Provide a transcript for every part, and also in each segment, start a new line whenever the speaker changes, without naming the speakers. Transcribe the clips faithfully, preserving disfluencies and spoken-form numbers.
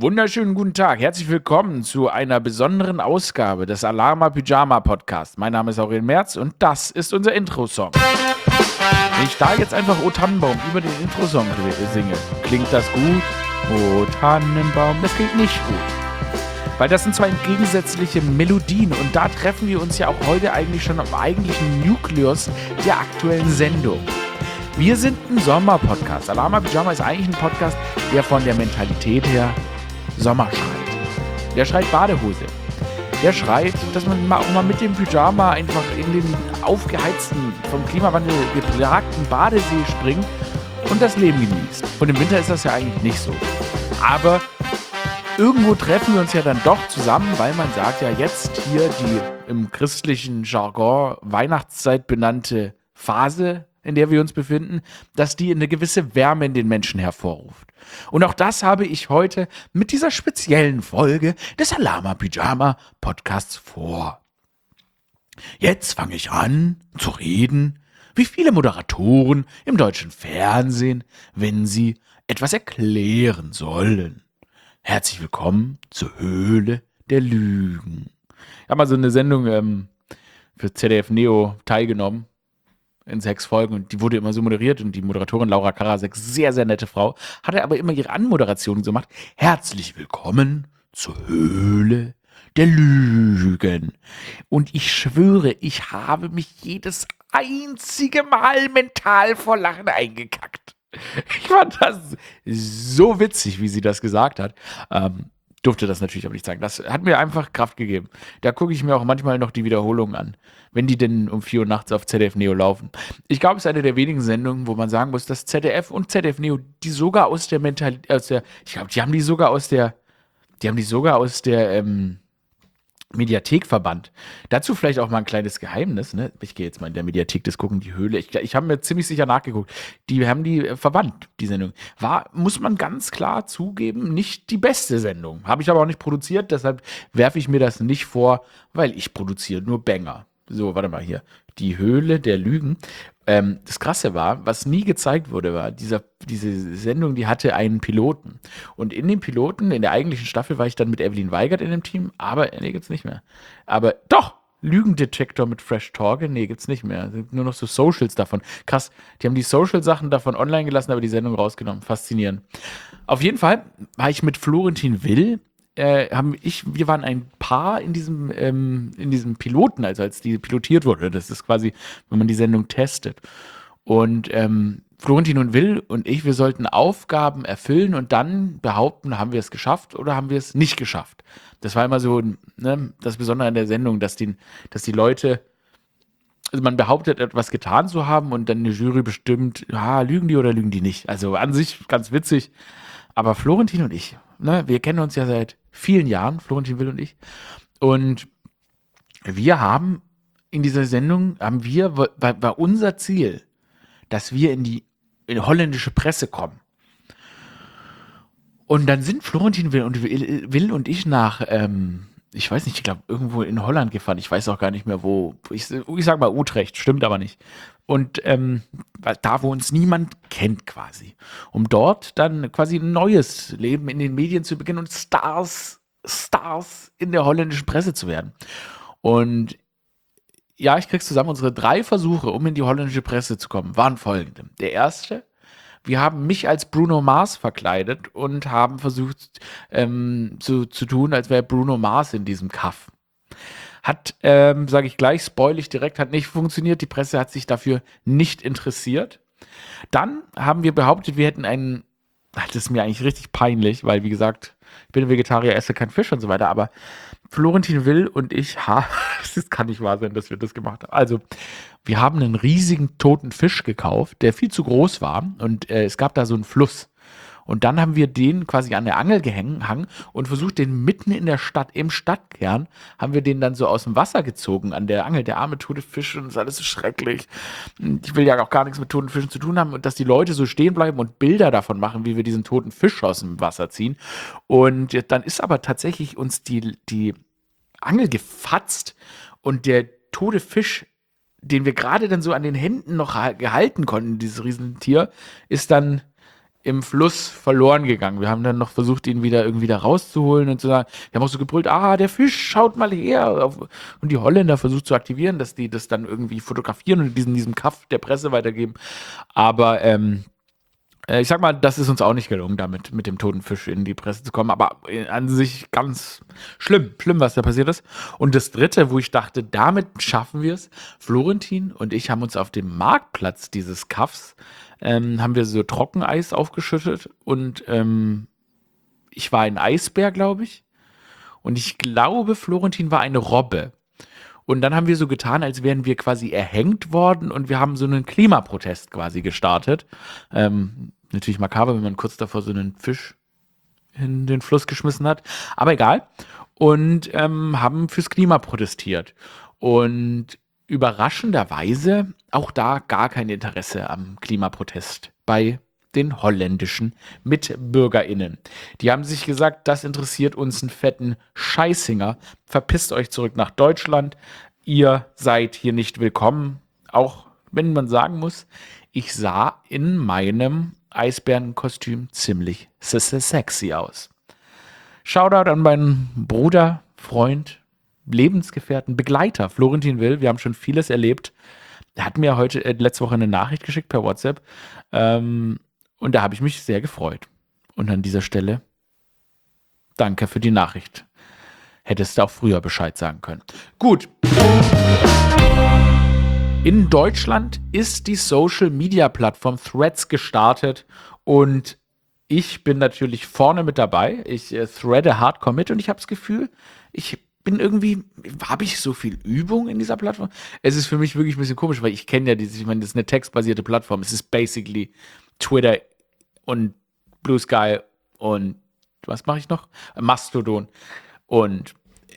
Wunderschönen guten Tag. Herzlich willkommen zu einer besonderen Ausgabe des Alarma Pyjama Podcast. Mein Name ist Aurel Merz und das ist unser Intro-Song. Wenn ich da jetzt einfach O Tannenbaum über den Intro-Song singe, klingt das gut? O Tannenbaum, das klingt nicht gut. Weil das sind zwei entgegensätzliche Melodien und da treffen wir uns ja auch heute eigentlich schon am eigentlichen Nukleus der aktuellen Sendung. Wir sind ein Sommer-Podcast. Alarma Pyjama ist eigentlich ein Podcast, der von der Mentalität her Sommer schreit. Der schreit Badehose. Der schreit, dass man auch mal mit dem Pyjama einfach in den aufgeheizten, vom Klimawandel geplagten Badesee springt und das Leben genießt. Und im Winter ist das ja eigentlich nicht so. Aber irgendwo treffen wir uns ja dann doch zusammen, weil man sagt ja jetzt hier die im christlichen Jargon Weihnachtszeit benannte Phase, in der wir uns befinden, dass die eine gewisse Wärme in den Menschen hervorruft. Und auch das habe ich heute mit dieser speziellen Folge des Alarma Pyjama Podcasts vor. Jetzt fange ich an zu reden, wie viele Moderatoren im deutschen Fernsehen, wenn sie etwas erklären sollen. Herzlich willkommen zur Höhle der Lügen. Ich habe mal so eine Sendung ähm, für Z D F Neo teilgenommen. In sechs Folgen und die wurde immer so moderiert und die Moderatorin Laura Karasek, sehr, sehr nette Frau, hatte aber immer ihre Anmoderation so gemacht. Herzlich willkommen zur Höhle der Lügen. Und ich schwöre, ich habe mich jedes einzige Mal mental vor Lachen eingekackt. Ich fand das so witzig, wie sie das gesagt hat. Ähm, durfte das natürlich aber nicht sagen. Das hat mir einfach Kraft gegeben. Da gucke ich mir auch manchmal noch die Wiederholungen an, wenn die denn um vier Uhr nachts auf Z D F Neo laufen. Ich glaube, es ist eine der wenigen Sendungen, wo man sagen muss, dass Z D F und Z D F Neo, die sogar aus der Mentalität, aus der, ich glaube, die haben die sogar aus der, die haben die sogar aus der ähm, Mediathek verbannt. Dazu vielleicht auch mal ein kleines Geheimnis, ne? Ich gehe jetzt mal in der Mediathek das gucken, die Höhle. Ich, ich habe mir ziemlich sicher nachgeguckt. Die haben die äh, verbannt, die Sendung. War, muss man ganz klar zugeben, nicht die beste Sendung. Habe ich aber auch nicht produziert, deshalb werfe ich mir das nicht vor, weil ich produziere nur Banger. So, warte mal hier. Die Höhle der Lügen. Ähm, das Krasse war, was nie gezeigt wurde, war, dieser, diese Sendung, die hatte einen Piloten. Und in dem Piloten, in der eigentlichen Staffel, war ich dann mit Evelyn Weigert in dem Team, aber, nee, gibt's nicht mehr. Aber doch, Lügendetektor mit Fresh Torge, nee, gibt's nicht mehr. Nur noch so Socials davon. Krass, die haben die Social-Sachen davon online gelassen, aber die Sendung rausgenommen. Faszinierend. Auf jeden Fall war ich mit Florentin Will, Äh, haben ich, wir waren ein Paar in diesem, ähm, in diesem Piloten, also als die pilotiert wurde. Das ist quasi, wenn man die Sendung testet. Und ähm, Florentin und Will und ich, wir sollten Aufgaben erfüllen und dann behaupten, haben wir es geschafft oder haben wir es nicht geschafft. Das war immer so, ne, das Besondere an der Sendung, dass die, dass die Leute, also man behauptet, etwas getan zu haben und dann eine Jury bestimmt, ah, lügen die oder lügen die nicht. Also an sich ganz witzig. Aber Florentin und ich, ne, wir kennen uns ja seit vielen Jahren, Florentin Will und ich. Und wir haben in dieser Sendung, haben wir, war, war unser Ziel, dass wir in die, in die holländische Presse kommen. Und dann sind Florentin Will und, Will und ich nach, ähm, ich weiß nicht, ich glaube, irgendwo in Holland gefahren. Ich weiß auch gar nicht mehr, wo. Ich, ich sag mal Utrecht, stimmt aber nicht. Und ähm, da, wo uns niemand kennt quasi. Um dort dann quasi ein neues Leben in den Medien zu beginnen und Stars, Stars in der holländischen Presse zu werden. Und ja, ich krieg's zusammen. Unsere drei Versuche, um in die holländische Presse zu kommen, waren folgende. Der erste: Wir haben mich als Bruno Mars verkleidet und haben versucht ähm, zu, zu tun, als wäre Bruno Mars in diesem Kaff. Hat, ähm, sage ich gleich, spoil ich direkt, hat nicht funktioniert. Die Presse hat sich dafür nicht interessiert. Dann haben wir behauptet, wir hätten einen, das ist mir eigentlich richtig peinlich, weil wie gesagt, ich bin Vegetarier, esse kein Fisch und so weiter, aber Florentin Will und ich, ha, das kann nicht wahr sein, dass wir das gemacht haben. Also, wir haben einen riesigen toten Fisch gekauft, der viel zu groß war und äh, es gab da so einen Fluss. Und dann haben wir den quasi an der Angel gehangen und versucht, den mitten in der Stadt, im Stadtkern, haben wir den dann so aus dem Wasser gezogen an der Angel, der arme tote Fisch und das ist alles so schrecklich. Ich will ja auch gar nichts mit toten Fischen zu tun haben und dass die Leute so stehen bleiben und Bilder davon machen, wie wir diesen toten Fisch aus dem Wasser ziehen. Und dann ist aber tatsächlich uns die, die Angel gefatzt und der tote Fisch, den wir gerade dann so an den Händen noch gehalten konnten, dieses Riesentier, ist dann im Fluss verloren gegangen. Wir haben dann noch versucht, ihn wieder irgendwie da rauszuholen und zu sagen, wir haben auch so gebrüllt, ah, der Fisch, schaut mal her. Und die Holländer versucht zu aktivieren, dass die das dann irgendwie fotografieren und diesen, diesem Kaff der Presse weitergeben. Aber ähm, äh, ich sag mal, das ist uns auch nicht gelungen, damit mit dem toten Fisch in die Presse zu kommen. Aber äh, an sich ganz schlimm, schlimm, was da passiert ist. Und das Dritte, wo ich dachte, damit schaffen wir es. Florentin und ich haben uns auf dem Marktplatz dieses Kaffs ähm, haben wir so Trockeneis aufgeschüttet und ähm, ich war ein Eisbär, glaube ich. Und ich glaube, Florentin war eine Robbe. Und dann haben wir so getan, als wären wir quasi erhängt worden und wir haben so einen Klimaprotest quasi gestartet. Ähm, natürlich makaber, wenn man kurz davor so einen Fisch in den Fluss geschmissen hat. Aber egal. Und ähm, haben fürs Klima protestiert. Und überraschenderweise auch da gar kein Interesse am Klimaprotest bei den holländischen MitbürgerInnen. Die haben sich gesagt, das interessiert uns einen fetten Scheißinger. Verpisst euch zurück nach Deutschland. Ihr seid hier nicht willkommen. Auch wenn man sagen muss, ich sah in meinem Eisbärenkostüm ziemlich sexy aus. Shoutout an meinen Bruder, Freund, Lebensgefährten, Begleiter, Florentin Will. Wir haben schon vieles erlebt. Er hat mir heute, äh, letzte Woche eine Nachricht geschickt per WhatsApp. Ähm, und da habe ich mich sehr gefreut. Und an dieser Stelle, danke für die Nachricht. Hättest du auch früher Bescheid sagen können. Gut. In Deutschland ist die Social-Media-Plattform Threads gestartet und ich bin natürlich vorne mit dabei. Ich äh, threade hardcore mit und ich habe das Gefühl, ich bin irgendwie, habe ich so viel Übung in dieser Plattform? Es ist für mich wirklich ein bisschen komisch, weil ich kenne ja diese, ich meine, das ist eine textbasierte Plattform. Es ist basically Twitter und Blue Sky und was mache ich noch? Mastodon. Und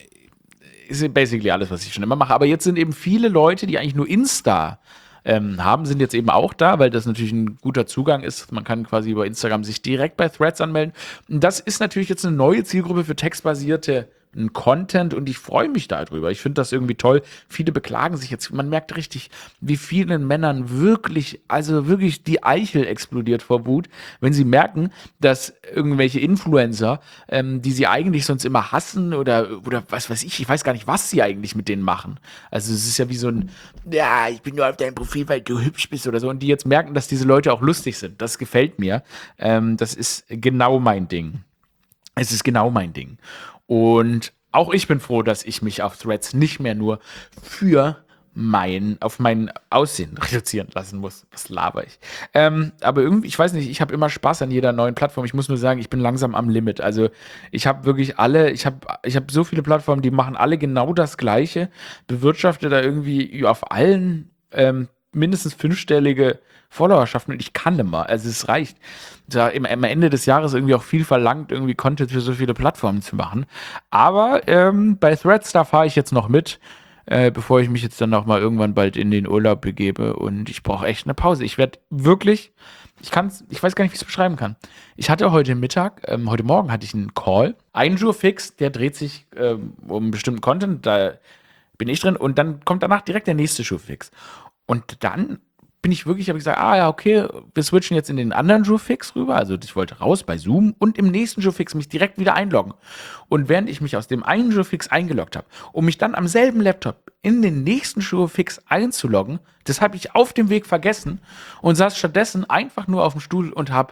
ist basically alles, was ich schon immer mache. Aber jetzt sind eben viele Leute, die eigentlich nur Insta ähm, haben, sind jetzt eben auch da, weil das natürlich ein guter Zugang ist. Man kann quasi über Instagram sich direkt bei Threads anmelden. Und das ist natürlich jetzt eine neue Zielgruppe für textbasierte Content und ich freue mich darüber. Ich finde das irgendwie toll. Viele beklagen sich jetzt. Man merkt richtig, wie vielen Männern wirklich, also wirklich die Eichel explodiert vor Wut, wenn sie merken, dass irgendwelche Influencer, ähm, die sie eigentlich sonst immer hassen oder, oder was weiß ich, ich weiß gar nicht, was sie eigentlich mit denen machen. Also es ist ja wie so ein, ja, ich bin nur auf deinem Profil, weil du hübsch bist oder so und die jetzt merken, dass diese Leute auch lustig sind. Das gefällt mir. Ähm, das ist genau mein Ding. Es ist genau mein Ding. Und auch ich bin froh, dass ich mich auf Threads nicht mehr nur für mein, auf mein Aussehen reduzieren lassen muss. Was laber ich? Ähm, aber irgendwie, ich weiß nicht, ich habe immer Spaß an jeder neuen Plattform. Ich muss nur sagen, ich bin langsam am Limit. Also ich habe wirklich alle, ich habe ich hab so viele Plattformen, die machen alle genau das Gleiche. Bewirtschafte da irgendwie auf allen ähm, mindestens fünfstellige Followerschaften und ich kann immer. Also es reicht. Da im, am Ende des Jahres irgendwie auch viel verlangt, irgendwie Content für so viele Plattformen zu machen. Aber ähm, bei Threads, da fahre ich jetzt noch mit, äh, bevor ich mich jetzt dann auch mal irgendwann bald in den Urlaub begebe und ich brauche echt eine Pause. Ich werde wirklich, ich kann's, ich weiß gar nicht, wie ich es beschreiben kann. Ich hatte heute Mittag, ähm, heute Morgen hatte ich einen Call, ein Jour fix, der dreht sich ähm, um einen bestimmten Content, da bin ich drin und dann kommt danach direkt der nächste Jour fix. Und dann bin ich wirklich, habe ich gesagt, ah ja, okay, wir switchen jetzt in den anderen Jour-Fix rüber. Also ich wollte raus bei Zoom und im nächsten Jour-Fix mich direkt wieder einloggen. Und während ich mich aus dem einen Jour-Fix eingeloggt habe, um mich dann am selben Laptop in den nächsten Jour-Fix einzuloggen, das habe ich auf dem Weg vergessen und saß stattdessen einfach nur auf dem Stuhl und habe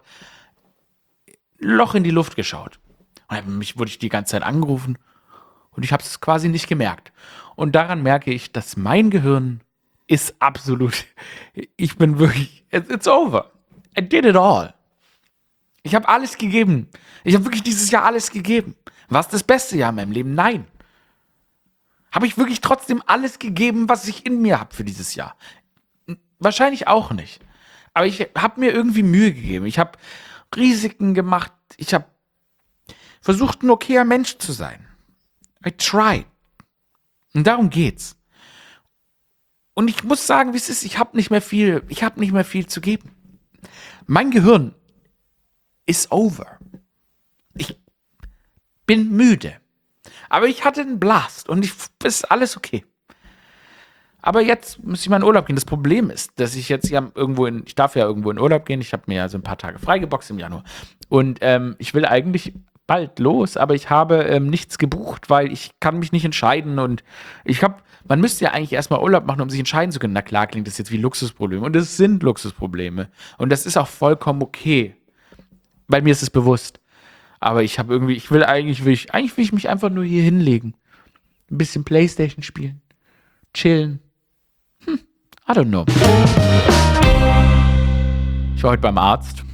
Loch in die Luft geschaut. Und mich wurde ich die ganze Zeit angerufen und ich habe es quasi nicht gemerkt. Und daran merke ich, dass mein Gehirn ist absolut, ich bin wirklich, it's over. I did it all. Ich habe alles gegeben. Ich habe wirklich dieses Jahr alles gegeben. War es das beste Jahr in meinem Leben? Nein. Habe ich wirklich trotzdem alles gegeben, was ich in mir habe für dieses Jahr? Wahrscheinlich auch nicht. Aber ich habe mir irgendwie Mühe gegeben. Ich habe Risiken gemacht. Ich habe versucht, ein okayer Mensch zu sein. I tried. Und darum geht's. Und ich muss sagen, wie es ist, ich habe nicht mehr viel, ich habe nicht mehr viel zu geben. Mein Gehirn ist over. Ich bin müde. Aber ich hatte einen Blast und ich, ist alles okay. Aber jetzt muss ich mal in Urlaub gehen. Das Problem ist, dass ich jetzt ja irgendwo in, ich darf ja irgendwo in Urlaub gehen. Ich habe mir ja so ein paar Tage freigeboxt im Januar. Und ähm, ich will eigentlich bald los, aber ich habe ähm, nichts gebucht, weil ich kann mich nicht entscheiden. Und ich habe, man müsste ja eigentlich erstmal Urlaub machen, um sich entscheiden zu können. Na klar, klingt das jetzt wie Luxusprobleme. Und es sind Luxusprobleme. Und das ist auch vollkommen okay. Weil mir ist es bewusst. Aber ich habe irgendwie, ich will eigentlich, will ich, eigentlich will ich mich einfach nur hier hinlegen. Ein bisschen Playstation spielen. Chillen. Hm, I don't know. Ich war heute beim Arzt.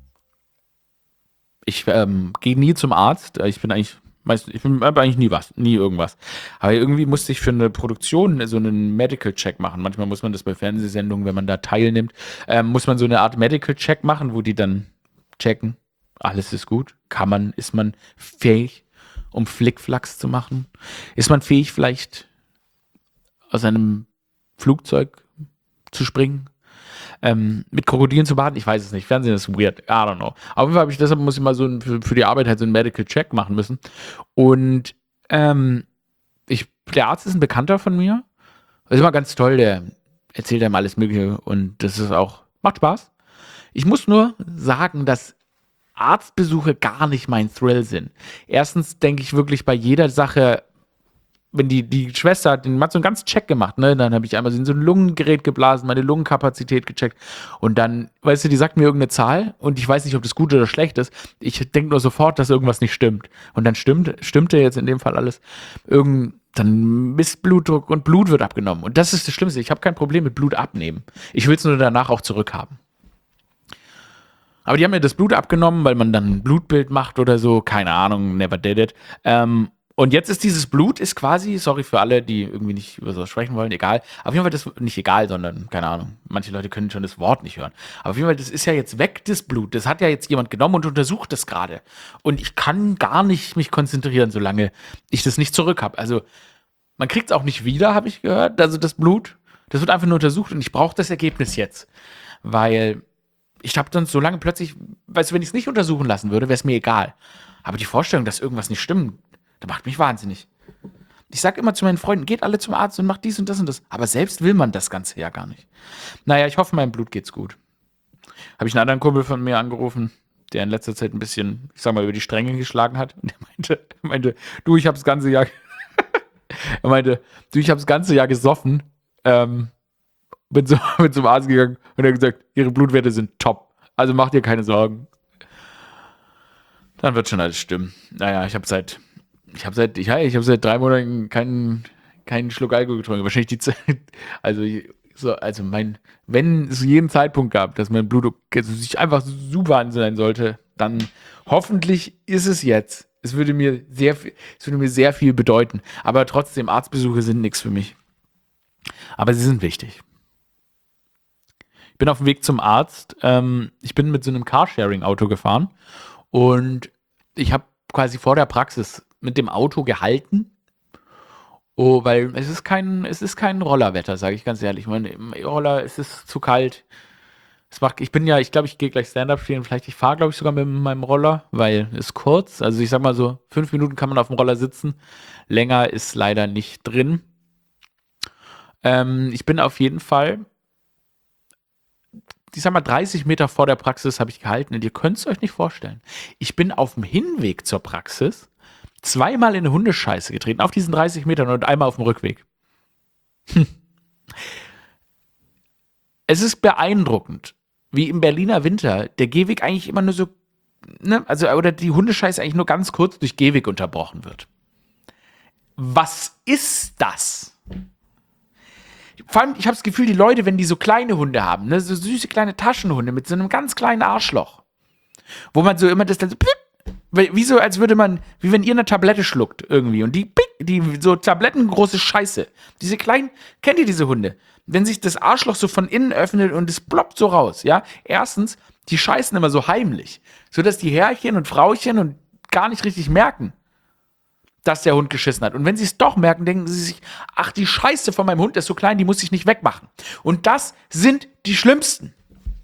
Ich ähm, gehe nie zum Arzt. Ich bin eigentlich, meist, ich bin eigentlich nie was, nie irgendwas. Aber irgendwie musste ich für eine Produktion so einen Medical Check machen. Manchmal muss man das bei Fernsehsendungen, wenn man da teilnimmt, ähm, muss man so eine Art Medical Check machen, wo die dann checken, alles ist gut. Kann man, ist man fähig, um Flickflacks zu machen? Ist man fähig, vielleicht aus einem Flugzeug zu springen? Ähm, mit Krokodilen zu baden? Ich weiß es nicht. Fernsehen ist weird. I don't know. Auf jeden Fall habe ich deshalb, muss ich mal so ein, für, für die Arbeit halt so einen Medical Check machen müssen. Und ähm, ich, der Arzt ist ein Bekannter von mir. Das ist immer ganz toll. Der erzählt einem alles Mögliche und das ist auch, macht Spaß. Ich muss nur sagen, dass Arztbesuche gar nicht mein Thrill sind. Erstens denke ich wirklich bei jeder Sache, wenn die, die Schwester hat, den hat so einen ganzen Check gemacht, ne, dann habe ich einmal in so ein Lungengerät geblasen, meine Lungenkapazität gecheckt und dann, weißt du, die sagt mir irgendeine Zahl und ich weiß nicht, ob das gut oder schlecht ist. Ich denke nur sofort, dass irgendwas nicht stimmt. Und dann stimmt, stimmte jetzt in dem Fall alles. Irgend, dann misst Blutdruck und Blut wird abgenommen. Und das ist das Schlimmste. Ich habe kein Problem mit Blut abnehmen. Ich will es nur danach auch zurückhaben. Aber die haben mir das Blut abgenommen, weil man dann ein Blutbild macht oder so. Keine Ahnung, never did it. Ähm, und jetzt ist dieses Blut, ist quasi, sorry für alle, die irgendwie nicht über sowas sprechen wollen, egal. Auf jeden Fall, das nicht egal, sondern, keine Ahnung, manche Leute können schon das Wort nicht hören. Aber auf jeden Fall, das ist ja jetzt weg, das Blut. Das hat ja jetzt jemand genommen und untersucht das gerade. Und ich kann gar nicht mich konzentrieren, solange ich das nicht zurück habe. Also, man kriegt es auch nicht wieder, habe ich gehört. Also, das Blut, das wird einfach nur untersucht und ich brauche das Ergebnis jetzt. Weil ich habe dann so lange plötzlich, weißt du, wenn ich es nicht untersuchen lassen würde, wäre es mir egal. Aber die Vorstellung, dass irgendwas nicht stimmt, das macht mich wahnsinnig. Ich sage immer zu meinen Freunden, geht alle zum Arzt und macht dies und das und das. Aber selbst will man das Ganze ja gar nicht. Naja, ich hoffe, meinem Blut geht's gut. Habe ich einen anderen Kumpel von mir angerufen, der in letzter Zeit ein bisschen, ich sag mal, über die Stränge geschlagen hat. Und der meinte, meinte du, ich habe das ganze Jahr, er meinte, du, ich habe das ganze Jahr gesoffen, ähm, bin, so, bin zum Arzt gegangen und er hat gesagt, ihre Blutwerte sind top. Also macht dir keine Sorgen. Dann wird schon alles stimmen. Naja, ich habe seit, ich habe seit, ich, ich habe seit drei Monaten keinen, keinen Schluck Alkohol getrunken. Wahrscheinlich die Zeit, also, so, also mein, wenn es jeden Zeitpunkt gab, dass mein Blutdruck also sich einfach super sein sollte, dann hoffentlich ist es jetzt. Es würde mir sehr, es würde mir sehr viel bedeuten. Aber trotzdem, Arztbesuche sind nichts für mich. Aber sie sind wichtig. Ich bin auf dem Weg zum Arzt. Ähm, ich bin mit so einem Carsharing-Auto gefahren und ich habe quasi vor der Praxis mit dem Auto gehalten. Oh, weil es ist kein, es ist kein Rollerwetter, sage ich ganz ehrlich. Mein im Roller es ist zu kalt. Es macht, ich bin ja, ich glaube, ich gehe gleich Stand-up spielen. Vielleicht ich fahre, glaube ich, sogar mit meinem Roller, weil es kurz. Also ich sag mal so, fünf Minuten kann man auf dem Roller sitzen. Länger ist leider nicht drin. Ähm, ich bin auf jeden Fall, ich sag mal, dreißig Meter vor der Praxis habe ich gehalten und ihr könnt es euch nicht vorstellen. Ich bin auf dem Hinweg zur Praxis zweimal in eine Hundescheiße getreten, auf diesen dreißig Metern und einmal auf dem Rückweg. Hm. Es ist beeindruckend, wie im Berliner Winter der Gehweg eigentlich immer nur so, ne, also, oder die Hundescheiße eigentlich nur ganz kurz durch Gehweg unterbrochen wird. Was ist das? Vor allem, ich habe das Gefühl, die Leute, wenn die so kleine Hunde haben, ne, so süße kleine Taschenhunde mit so einem ganz kleinen Arschloch, wo man so immer das dann so, wie so, als würde man, wie wenn ihr eine Tablette schluckt irgendwie und die, die so tablettengroße Scheiße, diese kleinen, kennt ihr diese Hunde? Wenn sich das Arschloch so von innen öffnet und es ploppt so raus, ja? Erstens, die scheißen immer so heimlich, sodass die Herrchen und Frauchen und gar nicht richtig merken, dass der Hund geschissen hat. Und wenn sie es doch merken, denken sie sich, ach, die Scheiße von meinem Hund ist so klein, die muss ich nicht wegmachen. Und das sind die Schlimmsten.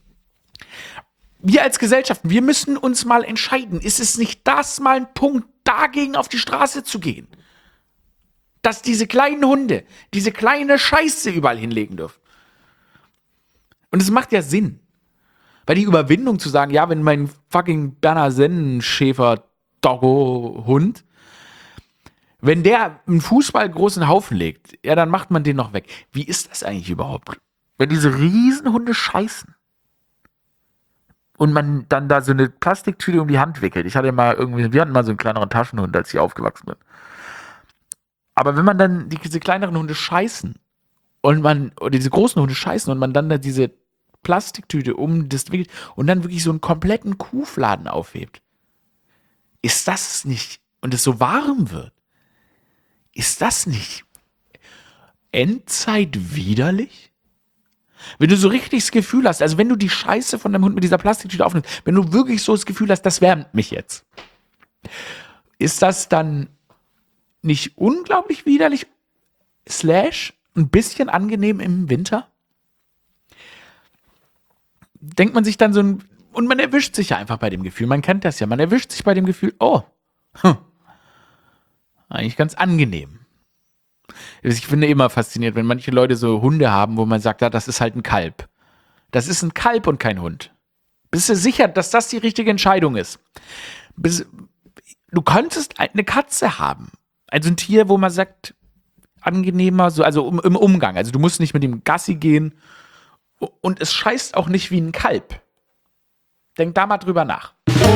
Wir als Gesellschaft, wir müssen uns mal entscheiden, ist es nicht das mal ein Punkt, dagegen auf die Straße zu gehen? dass diese kleinen Hunde diese kleine Scheiße überall hinlegen dürfen. Und es macht ja Sinn. Weil die Überwindung zu sagen, ja, wenn mein fucking Berner Sennenschäfer Doggo Hund, wenn der einen Fußball großen Haufen legt, ja, dann macht man den noch weg. Wie ist das eigentlich überhaupt? Wenn diese Riesenhunde scheißen und man dann da so eine Plastiktüte um die Hand wickelt. Ich hatte mal irgendwie, wir hatten mal so einen kleineren Taschenhund, als ich aufgewachsen bin. Aber wenn man dann die, diese kleineren Hunde scheißen und man, oder diese großen Hunde scheißen und man dann da diese Plastiktüte um das wickelt und dann wirklich so einen kompletten Kuhfladen aufhebt, ist das nicht, und es so warm wird, ist das nicht Endzeit widerlich? Wenn du so richtig das Gefühl hast, also wenn du die Scheiße von deinem Hund mit dieser Plastiktüte aufnimmst, wenn du wirklich so das Gefühl hast, das wärmt mich jetzt, ist das dann nicht unglaublich widerlich, slash ein bisschen angenehm im Winter? Denkt man sich dann so ein, und man erwischt sich ja einfach bei dem Gefühl, man kennt das ja, man erwischt sich bei dem Gefühl, oh, hm, eigentlich ganz angenehm. Ich finde immer faszinierend, wenn manche Leute so Hunde haben, wo man sagt, ja, das ist halt ein Kalb. Das ist ein Kalb und kein Hund. Bist du sicher, dass das die richtige Entscheidung ist? Bist, du könntest eine Katze haben. Also ein Tier, wo man sagt, angenehmer, so, also um, im Umgang. Also du musst nicht mit dem Gassi gehen und es scheißt auch nicht wie ein Kalb. Denk da mal drüber nach.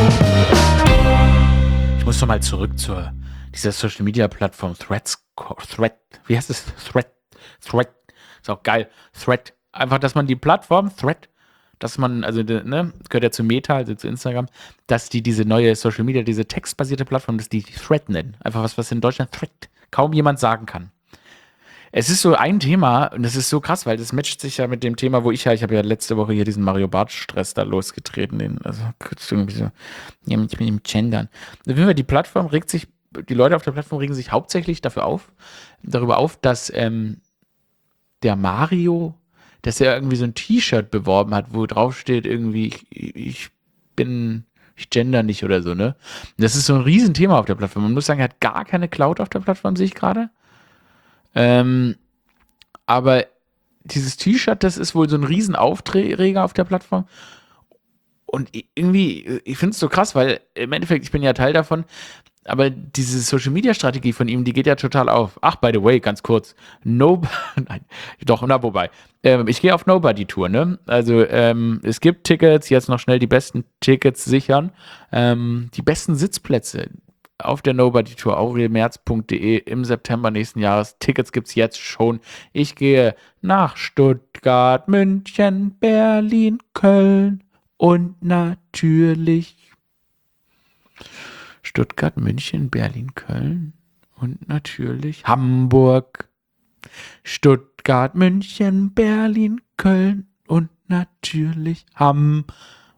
Ich muss doch mal zurück zur dieser Social Media Plattform Threads, Thread, wie heißt es? Thread, Thread, ist auch geil. Thread, einfach, dass man die Plattform Thread, dass man, also, ne, gehört ja zu Meta, also zu Instagram, dass die diese neue Social Media, diese textbasierte Plattform, dass die Thread nennen. Einfach was, was in Deutschland Thread kaum jemand sagen kann. Es ist so ein Thema, und das ist so krass, weil das matcht sich ja mit dem Thema, wo ich ja, ich habe ja letzte Woche hier diesen Mario Barth-Stress da losgetreten, den, also irgendwie so, ja, mit dem Gendern. Die Plattform regt sich, die Leute auf der Plattform regen sich hauptsächlich dafür auf, darüber auf, dass ähm, der Mario, dass er irgendwie so ein T-Shirt beworben hat, wo drauf steht irgendwie, ich, ich bin, ich gender nicht oder so, ne? Das ist so ein Riesenthema auf der Plattform. Man muss sagen, er hat gar keine Cloud auf der Plattform, sehe ich gerade. Ähm, aber dieses T-Shirt, das ist wohl so ein Riesenaufreger auf der Plattform. Und irgendwie, ich finde es so krass, weil im Endeffekt, ich bin ja Teil davon, aber diese Social-Media-Strategie von ihm, die geht ja total auf. Ach, by the way, ganz kurz, no, nein, doch, na, wobei, ähm, ich gehe auf Nobody-Tour, ne? Also, ähm, es gibt Tickets, jetzt noch schnell die besten Tickets sichern, ähm, die besten Sitzplätze auf der Nobody-Tour, aurelmerz punkt de im September nächsten Jahres. Tickets gibt's jetzt schon. Ich gehe nach Stuttgart, München, Berlin, Köln und natürlich Stuttgart, München, Berlin, Köln und natürlich Hamburg. Stuttgart, München, Berlin, Köln und natürlich Hamburg.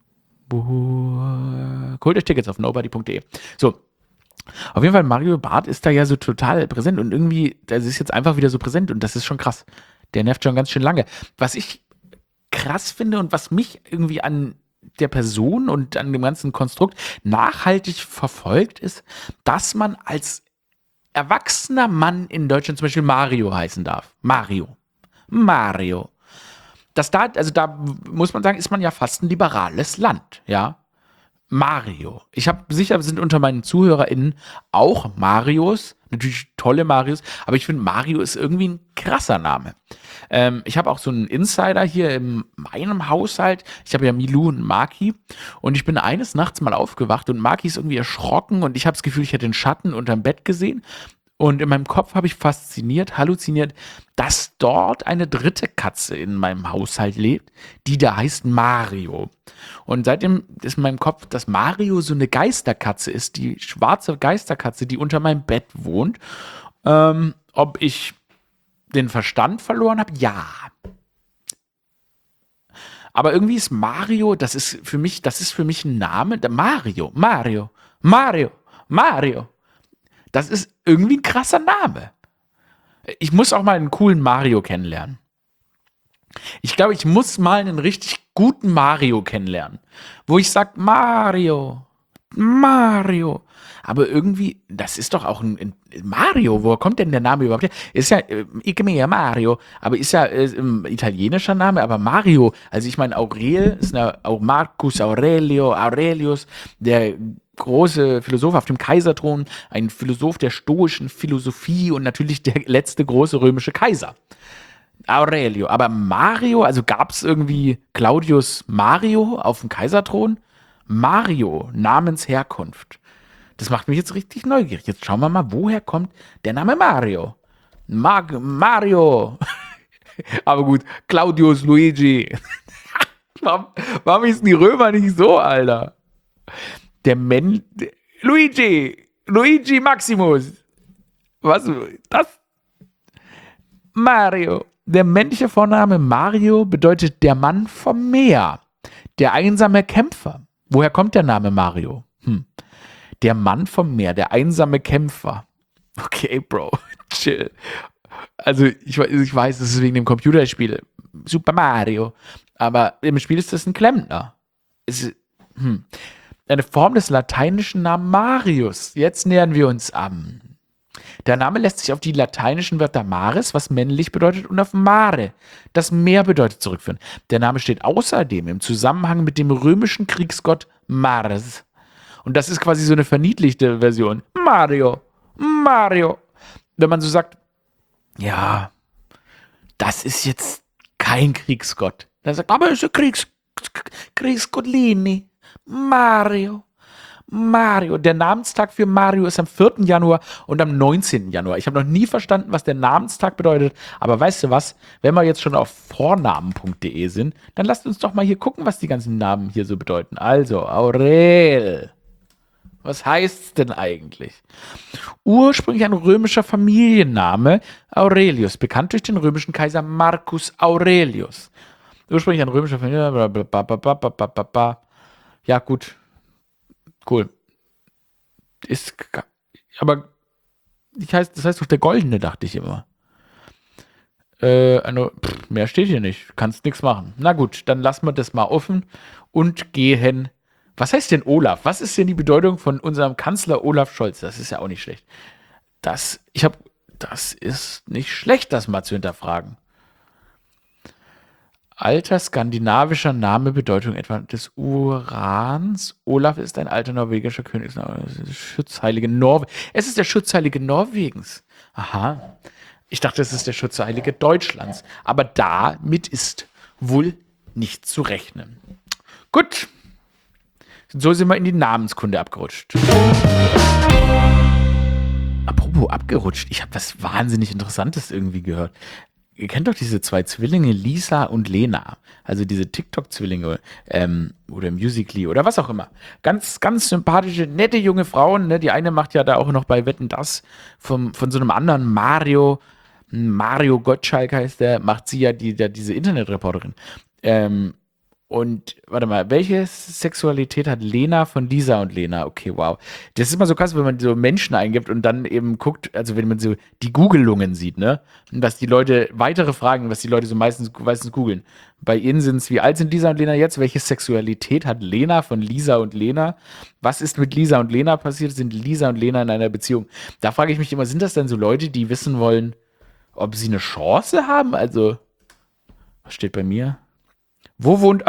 Holt euch Tickets auf nobody punkt de. So, auf jeden Fall, Mario Barth ist da ja so total präsent und irgendwie, das ist jetzt einfach wieder so präsent und das ist schon krass. Der nervt schon ganz schön lange. Was ich krass finde und was mich irgendwie an der Person und an dem ganzen Konstrukt nachhaltig verfolgt, ist, dass man als erwachsener Mann in Deutschland zum Beispiel Mario heißen darf. Mario. Mario. Das da, also da muss man sagen, ist man ja fast ein liberales Land, ja. Mario. Ich habe sicher, sind unter meinen ZuhörerInnen auch Marios, natürlich tolle Marios, aber ich finde, Mario ist irgendwie ein krasser Name. Ähm, ich habe auch so einen Insider hier in meinem Haushalt. Ich habe ja Milou und Maki und ich bin eines Nachts mal aufgewacht und Maki ist irgendwie erschrocken und ich habe das Gefühl, ich hätte den Schatten unterm Bett gesehen. Und in meinem Kopf habe ich fasziniert, halluziniert, dass dort eine dritte Katze in meinem Haushalt lebt, die da heißt Mario. Und seitdem ist in meinem Kopf, dass Mario so eine Geisterkatze ist, die schwarze Geisterkatze, die unter meinem Bett wohnt. Ähm, ob ich den Verstand verloren habe? Ja. Aber irgendwie ist Mario, das ist für mich, das ist für mich ein Name, der Mario, Mario, Mario, Mario. Das ist irgendwie ein krasser Name. Ich muss auch mal einen coolen Mario kennenlernen. Ich glaube, ich muss mal einen richtig guten Mario kennenlernen. Wo ich sage, Mario, Mario. Aber irgendwie, das ist doch auch ein, ein Mario. Woher kommt denn der Name überhaupt her? Ist ja, äh, ich mir ja Mario, aber ist ja äh, ein italienischer Name, aber Mario. Also ich meine, Aurel ist eine, auch Marcus Aurelio, Aurelius, der große Philosoph auf dem Kaiserthron, ein Philosoph der stoischen Philosophie und natürlich der letzte große römische Kaiser. Aurelio. Aber Mario, also gab es irgendwie Claudius Mario auf dem Kaiserthron? Mario, Namensherkunft. Das macht mich jetzt richtig neugierig. Jetzt schauen wir mal, woher kommt der Name Mario? Mag Mario. Aber gut, Claudius Luigi. warum, warum hießen die Römer nicht so, Alter? Der Men... Luigi. Luigi Maximus. Was? Das? Mario. Der männliche Vorname Mario bedeutet der Mann vom Meer. Der einsame Kämpfer. Woher kommt der Name Mario? Hm. Der Mann vom Meer, der einsame Kämpfer. Okay, Bro, chill. Also ich, ich weiß, es ist wegen dem Computerspiel Super Mario, aber im Spiel ist das ein Klempner. Es ist, hm. Eine Form des lateinischen Namen Marius. Jetzt nähern wir uns an. Der Name lässt sich auf die lateinischen Wörter maris, was männlich bedeutet, und auf mare, das Meer bedeutet, zurückführen. Der Name steht außerdem im Zusammenhang mit dem römischen Kriegsgott Mars. Und das ist quasi so eine verniedlichte Version. Mario, Mario. Wenn man so sagt, ja, das ist jetzt kein Kriegsgott. Dann sagt, aber es ist ein Kriegs Kriegsgottlini. Mario. Mario. Der Namenstag für Mario ist am vierten Januar und am neunzehnten Januar. Ich habe noch nie verstanden, was der Namenstag bedeutet. Aber weißt du was? Wenn wir jetzt schon auf vornamen punkt de sind, dann lasst uns doch mal hier gucken, was die ganzen Namen hier so bedeuten. Also, Aurel. Was heißt's denn eigentlich? Ursprünglich ein römischer Familienname, Aurelius, bekannt durch den römischen Kaiser Marcus Aurelius. Ursprünglich ein römischer Familienname, ja gut, cool. Ist, aber ich heißt, das heißt doch der Goldene, dachte ich immer. Äh, eine, pff, mehr steht hier nicht, kannst nichts machen. Na gut, dann lassen wir das mal offen und gehen. Was heißt denn Olaf? Was ist denn die Bedeutung von unserem Kanzler Olaf Scholz? Das ist ja auch nicht schlecht. Das, ich habe, das ist nicht schlecht, das mal zu hinterfragen. Alter skandinavischer Name, Bedeutung etwa des Urans. Olaf ist ein alter norwegischer Königsname. Schutzheilige Norwe. Es ist der Schutzheilige Norwegens. Aha. Ich dachte, es ist der Schutzheilige Deutschlands. Aber damit ist wohl nicht zu rechnen. Gut. So sind wir in die Namenskunde abgerutscht. Apropos abgerutscht, ich habe was wahnsinnig Interessantes irgendwie gehört. Ihr kennt doch diese zwei Zwillinge, Lisa und Lena. Also diese TikTok-Zwillinge ähm, oder Musical.ly oder was auch immer. Ganz, ganz sympathische, nette junge Frauen. Ne? Die eine macht ja da auch noch bei Wetten, dass vom, von so einem anderen Mario, Mario Gottschalk heißt der, macht sie ja die, der, diese Internetreporterin. Ähm, Und, warte mal, welche Sexualität hat Lena von Lisa und Lena? Okay, wow. Das ist immer so krass, wenn man so Menschen eingibt und dann eben guckt, also wenn man so die Googelungen sieht, ne? Und was die Leute, weitere Fragen, was die Leute so meistens, meistens googeln. Bei ihnen sind es, wie alt sind Lisa und Lena jetzt? Welche Sexualität hat Lena von Lisa und Lena? Was ist mit Lisa und Lena passiert? Sind Lisa und Lena in einer Beziehung? Da frage ich mich immer, sind das denn so Leute, die wissen wollen, ob sie eine Chance haben? Also, was steht bei mir? Wo wohnt.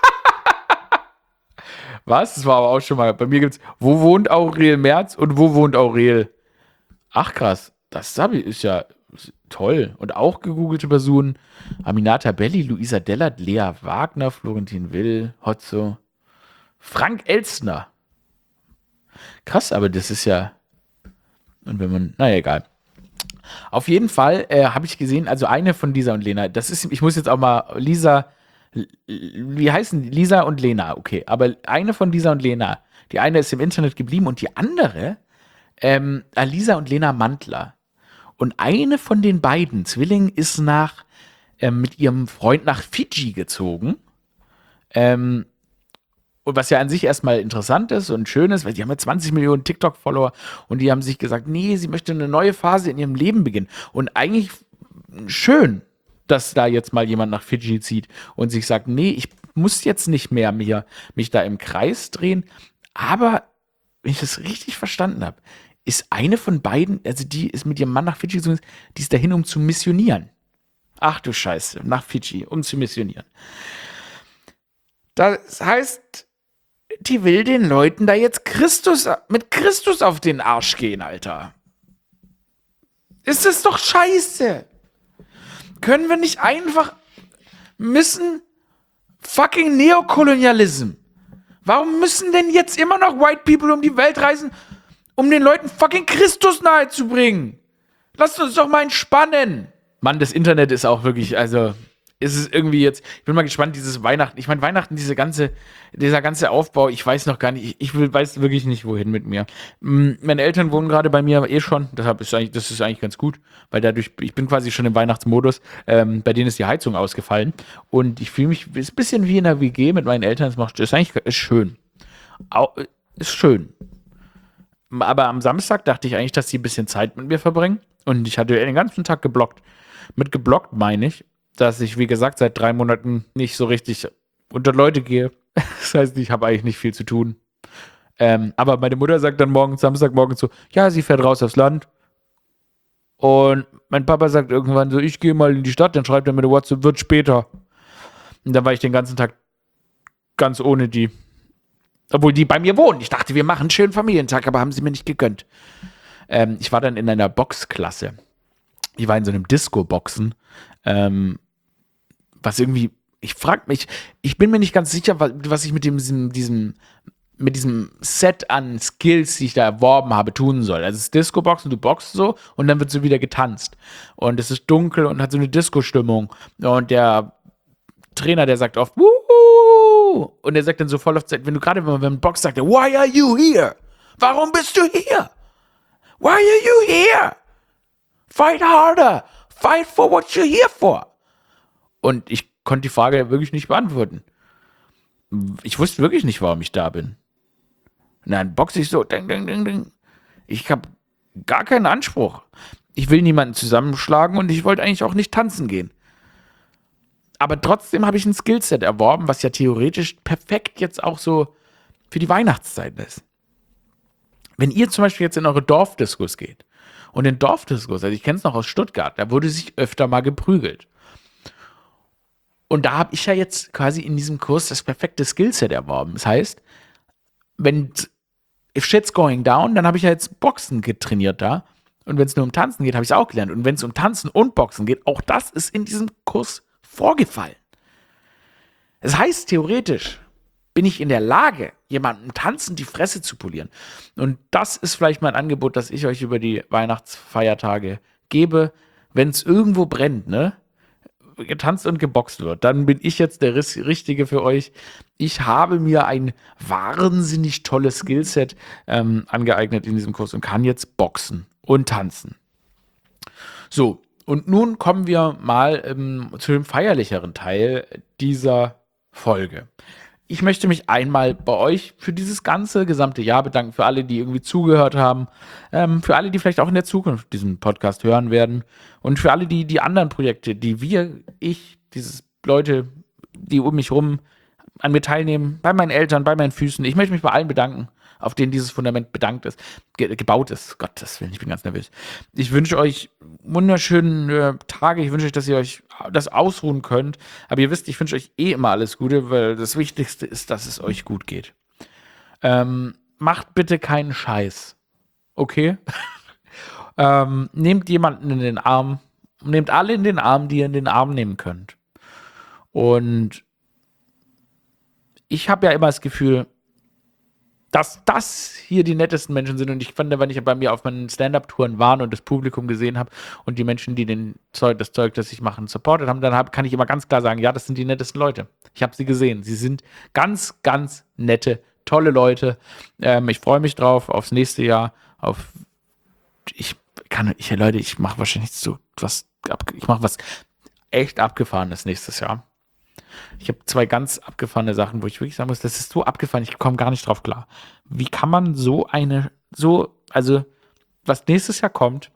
Was? Das war aber auch schon mal. Bei mir gibt's. Wo wohnt Aurel Merz und wo wohnt Aurel? Ach krass. Das ist ja toll. Und auch gegoogelte Personen: Aminata Belli, Luisa Dellert, Lea Wagner, Florentin Will, Hotzo, Frank Elstner. Krass, aber das ist ja. Und wenn man. Naja, egal. Auf jeden Fall äh, habe ich gesehen, also eine von Lisa und Lena. Das ist. Ich muss jetzt auch mal. Lisa. Wie heißen die? Lisa und Lena, okay. Aber eine von Lisa und Lena, die eine ist im Internet geblieben und die andere, ähm, Lisa und Lena Mandler. Und eine von den beiden Zwillingen ist nach, ähm, mit ihrem Freund nach Fidschi gezogen. Ähm, und was ja an sich erstmal interessant ist und schön ist, weil die haben ja zwanzig Millionen TikTok-Follower und die haben sich gesagt, nee, sie möchte eine neue Phase in ihrem Leben beginnen. Und eigentlich schön, dass da jetzt mal jemand nach Fidschi zieht und sich sagt, nee, ich muss jetzt nicht mehr mir, mich da im Kreis drehen, aber wenn ich das richtig verstanden habe, ist eine von beiden, also die ist mit ihrem Mann nach Fidschi gezogen, die ist dahin, um zu missionieren. Ach du Scheiße, nach Fidschi, um zu missionieren. Das heißt, die will den Leuten da jetzt Christus, mit Christus auf den Arsch gehen, Alter. Ist das doch scheiße. Können wir nicht einfach, müssen fucking Neokolonialism. Warum müssen denn jetzt immer noch White People um die Welt reisen, um den Leuten fucking Christus nahezubringen? Lasst uns doch mal entspannen. Mann, das Internet ist auch wirklich, also, ist es irgendwie jetzt, ich bin mal gespannt, dieses Weihnachten, ich meine, Weihnachten, diese ganze, dieser ganze Aufbau, ich weiß noch gar nicht, ich, ich will, weiß wirklich nicht, wohin mit mir. M- Meine Eltern wohnen gerade bei mir eh schon, deshalb ist eigentlich, das ist eigentlich ganz gut, weil dadurch, ich bin quasi schon im Weihnachtsmodus, ähm, bei denen ist die Heizung ausgefallen und ich fühle mich, ist ein bisschen wie in einer W G mit meinen Eltern, das macht, ist eigentlich, ist schön. Au, ist schön. Aber am Samstag dachte ich eigentlich, dass sie ein bisschen Zeit mit mir verbringen und ich hatte den ganzen Tag geblockt. Mit geblockt meine ich, dass ich, wie gesagt, seit drei Monaten nicht so richtig unter Leute gehe. Das heißt, ich habe eigentlich nicht viel zu tun. Ähm, aber meine Mutter sagt dann morgen, Samstagmorgen so, ja, sie fährt raus aufs Land. Und mein Papa sagt irgendwann so, ich gehe mal in die Stadt, dann schreibt er mir eine WhatsApp, wird später. Und dann war ich den ganzen Tag ganz ohne die. Obwohl die bei mir wohnen. Ich dachte, wir machen einen schönen Familientag, aber haben sie mir nicht gegönnt. Ähm, ich war dann in einer Boxklasse. Ich war in so einem Disco-Boxen. Ähm, was irgendwie, ich frag mich, ich bin mir nicht ganz sicher, was, was ich mit dem, diesem, diesem, mit diesem Set an Skills, die ich da erworben habe, tun soll. Also es ist Disco-Boxen, du boxst so und dann wird so wieder getanzt. Und es ist dunkel und hat so eine Disco-Stimmung. Und der Trainer, der sagt oft, Wuhu! Und der sagt dann so voll oft, wenn du gerade, wenn man boxt, sagt er, why are you here? Warum bist du hier? Why are you here? Fight harder. Fight for what you're here for. Und ich konnte die Frage wirklich nicht beantworten. Ich wusste wirklich nicht, warum ich da bin. Und dann boxe ich so, ding, ding, ding, ding. Ich habe gar keinen Anspruch. Ich will niemanden zusammenschlagen und ich wollte eigentlich auch nicht tanzen gehen. Aber trotzdem habe ich ein Skillset erworben, was ja theoretisch perfekt jetzt auch so für die Weihnachtszeit ist. Wenn ihr zum Beispiel jetzt in eure Dorfdiskos geht und in Dorfdiskos, also ich kenne es noch aus Stuttgart, da wurde sich öfter mal geprügelt. Und da habe ich ja jetzt quasi in diesem Kurs das perfekte Skillset erworben. Das heißt, wenn if shit's going down, dann habe ich ja jetzt Boxen getrainiert da. Und wenn es nur um Tanzen geht, habe ich es auch gelernt. Und wenn es um Tanzen und Boxen geht, auch das ist in diesem Kurs vorgefallen. Das heißt, theoretisch bin ich in der Lage, jemandem tanzend die Fresse zu polieren. Und das ist vielleicht mein Angebot, das ich euch über die Weihnachtsfeiertage gebe. Wenn es irgendwo brennt, ne? Getanzt und geboxt wird, dann bin ich jetzt der Richtige für euch. Ich habe mir ein wahnsinnig tolles Skillset ähm, angeeignet in diesem Kurs und kann jetzt boxen und tanzen. So, und nun kommen wir mal ähm, zu dem feierlicheren Teil dieser Folge. Ich möchte mich einmal bei euch für dieses ganze gesamte Jahr bedanken, für alle, die irgendwie zugehört haben, ähm, für alle, die vielleicht auch in der Zukunft diesen Podcast hören werden und für alle, die die anderen Projekte, die wir, ich, dieses Leute, die um mich rum an mir teilnehmen, bei meinen Eltern, bei meinen Füßen. Ich möchte mich bei allen bedanken, auf denen dieses Fundament bedankt ist, ge- gebaut ist. Gottes Willen, ich bin ganz nervös. Ich wünsche euch wunderschöne äh, Tage. Ich wünsche euch, dass ihr euch das ausruhen könnt. Aber ihr wisst, ich wünsche euch eh immer alles Gute, weil das Wichtigste ist, dass es euch gut geht. Ähm, macht bitte keinen Scheiß. Okay? ähm, nehmt jemanden in den Arm. Nehmt alle in den Arm, die ihr in den Arm nehmen könnt. Und ich habe ja immer das Gefühl, dass das hier die nettesten Menschen sind. Und ich fand, wenn ich bei mir auf meinen Stand-Up-Touren war und das Publikum gesehen habe und die Menschen, die den Zeug, das Zeug, das ich mache, supportet haben, dann hab, kann ich immer ganz klar sagen, ja, das sind die nettesten Leute. Ich habe sie gesehen. Sie sind ganz, ganz nette, tolle Leute. Ähm, ich freue mich drauf, aufs nächste Jahr. Auf ich kann, ich, Leute, ich mache wahrscheinlich so was, ich mache was echt Abgefahrenes nächstes Jahr. Ich habe zwei ganz abgefahrene Sachen, wo ich wirklich sagen muss, das ist so abgefahren, ich komme gar nicht drauf klar. Wie kann man so eine, so, also, was nächstes Jahr kommt,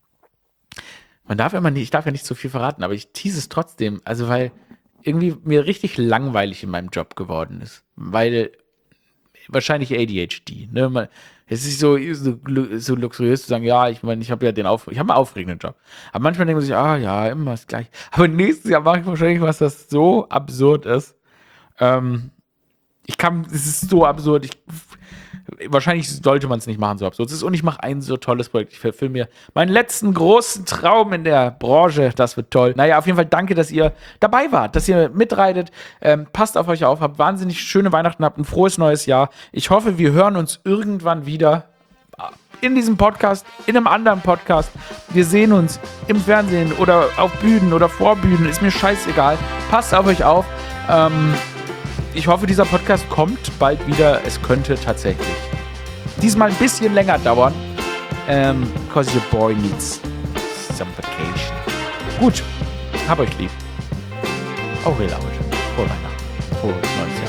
man darf immer nicht, ich darf ja nicht so viel verraten, aber ich tease es trotzdem, also, weil irgendwie mir richtig langweilig in meinem Job geworden ist. Weil wahrscheinlich A D H D. Ne? Man, es ist so, so, so luxuriös zu sagen, ja, ich meine, ich habe ja den Auf, ich habe einen aufregenden Job. Aber manchmal denkt man sich, ah ja, immer das Gleiche. Aber nächstes Jahr mache ich wahrscheinlich was, das so absurd ist. Ähm, ich kann, es ist so absurd. Ich, wahrscheinlich sollte man es nicht machen, so absurd. Es ist, und ich mache ein so tolles Projekt. Ich verfilme mir meinen letzten großen Traum in der Branche. Das wird toll. Naja, auf jeden Fall danke, dass ihr dabei wart, dass ihr mitreitet. Ähm, passt auf euch auf, habt wahnsinnig schöne Weihnachten, habt ein frohes neues Jahr. Ich hoffe, wir hören uns irgendwann wieder in diesem Podcast, in einem anderen Podcast. Wir sehen uns im Fernsehen oder auf Bühnen oder vor Bühnen. Ist mir scheißegal. Passt auf euch auf. Ähm, Ich hoffe, dieser Podcast kommt bald wieder. Es könnte tatsächlich diesmal ein bisschen länger dauern. Ähm, because your boy needs some vacation. Gut, hab euch lieb. Aurel Ausch. Frohe Weihnachten. Frohes neues Jahr.